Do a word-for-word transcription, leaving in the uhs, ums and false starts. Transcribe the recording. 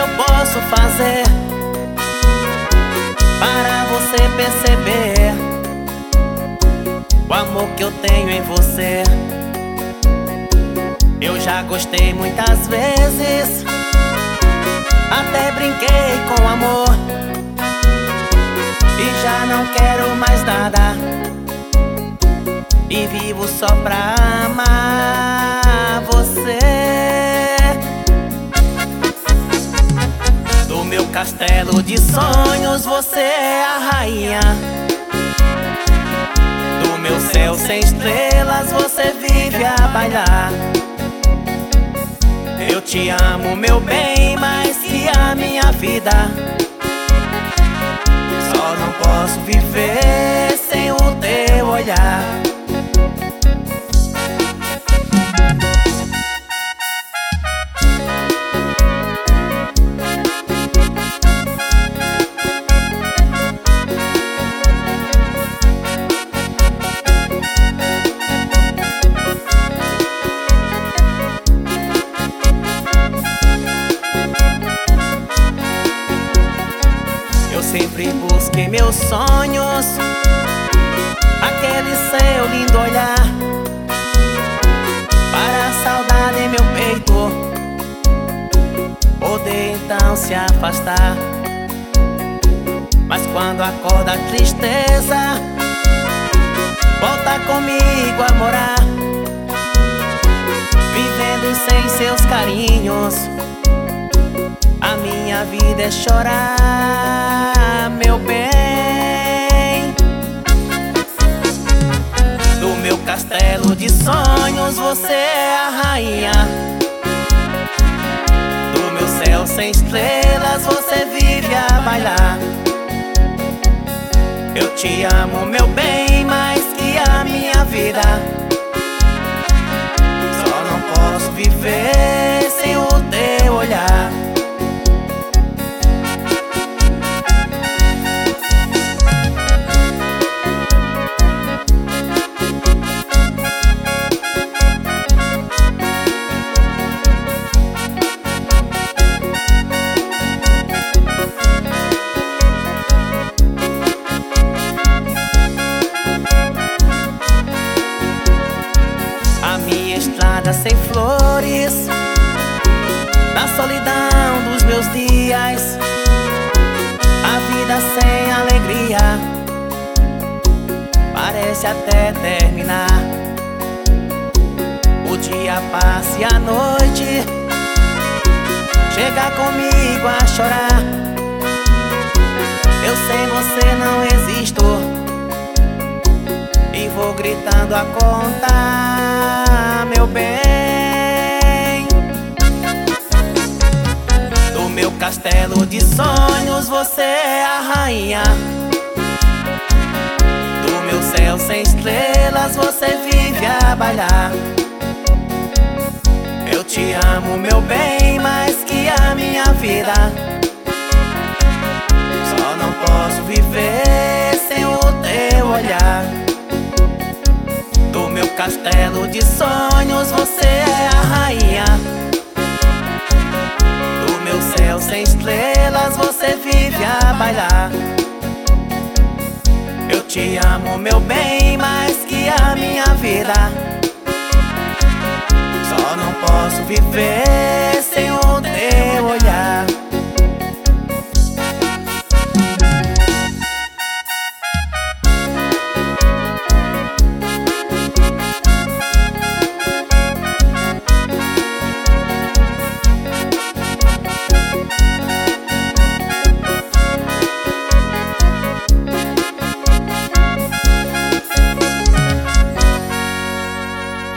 eu posso fazer para você perceber o amor que eu tenho em você? Eu já gostei muitas vezes, até brinquei com amor, e já não quero mais nada, e vivo só pra amar você. Do meu castelo de sonhos você é a rainha, do meu céu sem estrelas você vive a bailar. Eu te amo, meu bem, mais que a minha vida. Só não posso viver sem o teu olhar. Sempre busquei meus sonhos, aquele seu lindo olhar, para a saudade em meu peito poder então se afastar. Mas quando acorda a tristeza, volta comigo a morar, vivendo sem seus carinhos. A minha vida é chorar, meu bem. Do meu castelo de sonhos você é a rainha, do meu céu sem estrelas você vive a bailar. Eu te amo, meu bem, mais que a minha vida. Só não posso viver sem o teu olhar. Estrada sem flores, na solidão dos meus dias, a vida sem alegria parece até terminar. O dia passa e a noite chega comigo a chorar. Eu sem você não existo, e vou gritando a contar, meu bem. Do meu castelo de sonhos você é a rainha, do meu céu sem estrelas você vive a bailar. Eu te amo, meu bem, mais que a minha vida. Só não posso viver sem o teu olhar. Do meu castelo de sonhos você é a rainha, do meu céu sem estrelas você vive a bailar. Eu te amo, meu bem, mais que a minha vida. Só não posso viver